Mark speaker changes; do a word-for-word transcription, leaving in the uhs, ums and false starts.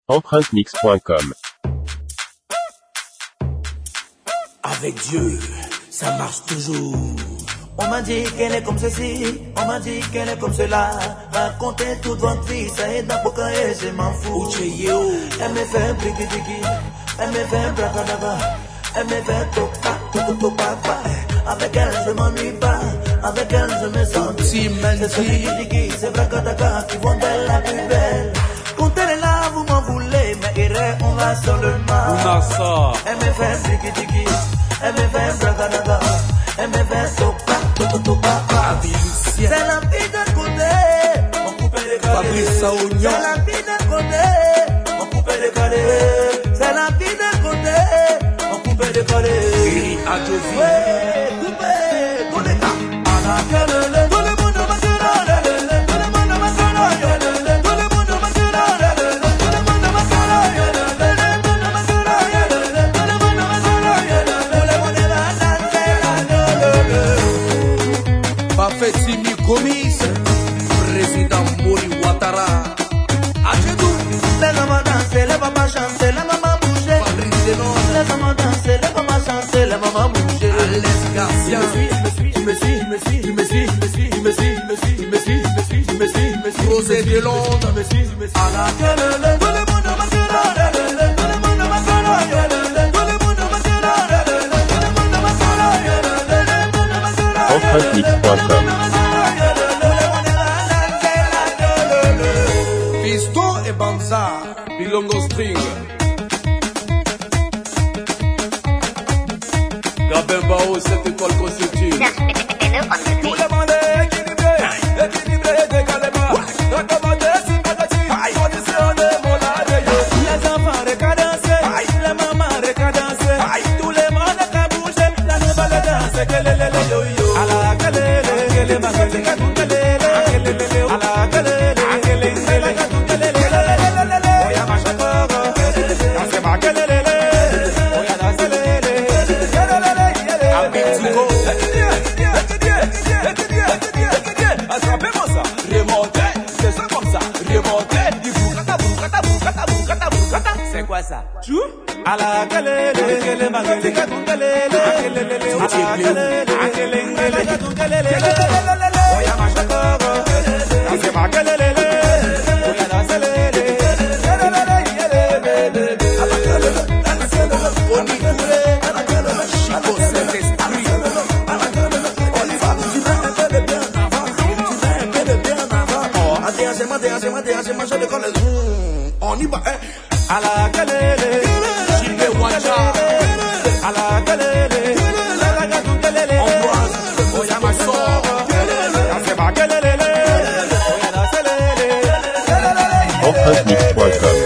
Speaker 1: empreinte mix point com.
Speaker 2: Avec Dieu, ça marche toujours. On m'a dit qu'elle est comme ceci, on m'a dit qu'elle est comme cela. Racontez toute votre vie, ça est dans pourquoi je m'en fous. Elle me fait un briki-diki, elle me fait un bracadaba, elle me fait topa, topa, topa. Avec elle je m'ennuie pas, avec elle je me sens bien. C'est ce briki-diki, c'est bracadaba qui vont d'elle la plus belle. Quand elle est là, vous m'en voulez, mais irez, on va sur le mar. Elle me fait un briki-diki, elle me fait un bracadaba, elle me fait topa. C'est la vie d'un côté, on coupe les calés. C'est la vie d'un côté, on coupe les calés. C'est la vie d'un côté, on coupe les calés. Ouais, coupé, tous les cas. À la calée, tout le monde va se rendre. Tout le monde va se rendre. Tout le monde va se rendre. Tout le monde va se rendre. Tout le monde va se rendre. Tout le monde va se rendre. Tout le monde va danser la gueule.
Speaker 3: Bafetimi Gomis, président Mori Ouattara. Adjedou.
Speaker 2: Les hommes danser, les papas chanter, les mamans bouger. Les hommes danser, les papas chanter, les mamans bouger.
Speaker 3: Alex Garcia. Tu me suis, tu me suis, tu me suis, tu me suis, tu me suis, tu me suis, tu me suis, tu me suis, tu me suis, tu me suis. Rosé de Londres. Tu me suis, tu me suis.
Speaker 2: À la gueule, tout le monde va se rendre. Tout le monde va se rendre. Tout le monde va se rendre. Tout le monde va se rendre. Tout le monde va se rendre.
Speaker 1: empreinte mix point com.
Speaker 3: Fiston et Banza, Bilongo String. Gabembao, cette école constitue. Tout le monde est équilibré, équilibré, décalément. Recommandé, sympathie, condition de mon adéo. Les enfants récadencés, les mamans récadencées. Tout le monde a bougé, la nouvelle danse, que les les yo yo. À la calé, que les magasins, que tout les les. À la calé, que les les, que tout les les. Oya machakoro, danse ma calé les. Oya danse les les. Abitigo. Attrapez-moi ça, remontez, c'est ça comme ça, remontez, du boukata, boukata, boukata, boukata, boukata, c'est quoi ça? Chou? À la galère, les magasins, que tout les les. À la galère, que les les, que tout les les. Oya machakoro, danse ma galère. Oya danse les les. À la galère, on y courait, à la galère, Chico Saint-Esprit. On y va, hein? À la galère, Chibé Wacha. À la galère, la gaga tout galère. Ambroise, Oya Masso. Danse ma galère, Oya danse les.
Speaker 1: empreinte mix point com.